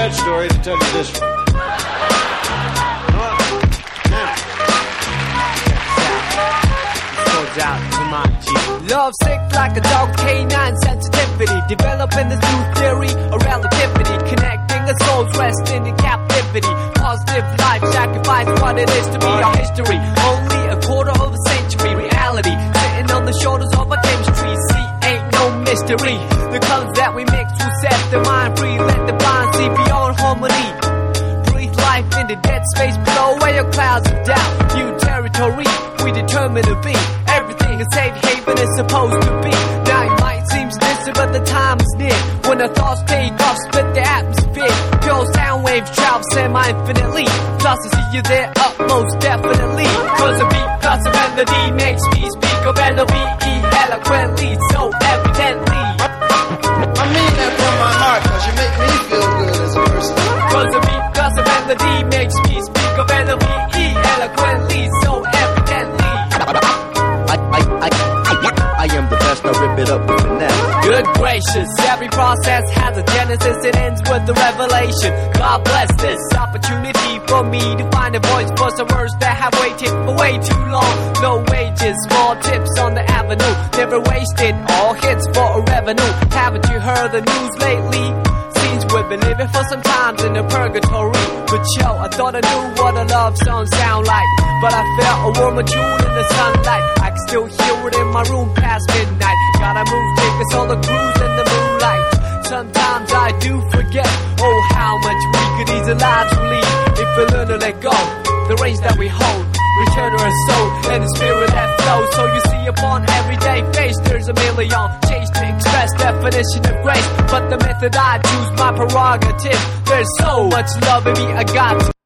that story to tell you this one. Out to my G. Love sick like a dog, canine sensitivity. Developing this new theory of relativity. Connecting a soul's resting in captivity. Positive life sacrifice what it is to be our history. Only a quarter of a century reality. Sitting on the shoulders of our chemistry. See, ain't no mystery. The colors that we mix will set the mind free. Let the blind see beyond harmony. Breathe life in the dead space below where your clouds of doubt. New territory we determine to be. Everything a safe haven is supposed to be. Now it might seem distant, but the time is near. When our thoughts take off, split the atmosphere. Pure sound waves travel semi-infinitely. Plus I see you there up most definitely. Cause a beat plus a melody makes me speak of L-O-V-E eloquently, so evidently. I mean that from my heart, cause you make me feel good as a person. Cause a beat plus a melody makes me speak of L-O-V-E eloquently, so evidently. I am the best, I rip it up with finesse. Good gracious, every process has a genesis, it ends with a revelation. God bless this opportunity for me to find a voice for some words that have waited for way too long. No wages, small tips on the avenue, never wasted, all hits for a revenue. Haven't you heard the news lately? Seems we've been living for some times in a purgatory. But yo, I thought I knew what a love song sound like, but I felt a warmer tune in the sunlight. I can still hear it in my room past midnight. Gotta move quick, it's all the cruise in the moonlight. Sometimes I do forget, oh how much we could ease our lives from leave. If we learn to let go, the reins that we hold, return to our soul and the spirit that flows. So you see upon everyday face there's a million change to express definition of grace. But the method I choose my prerogative. There's so much love in me I got to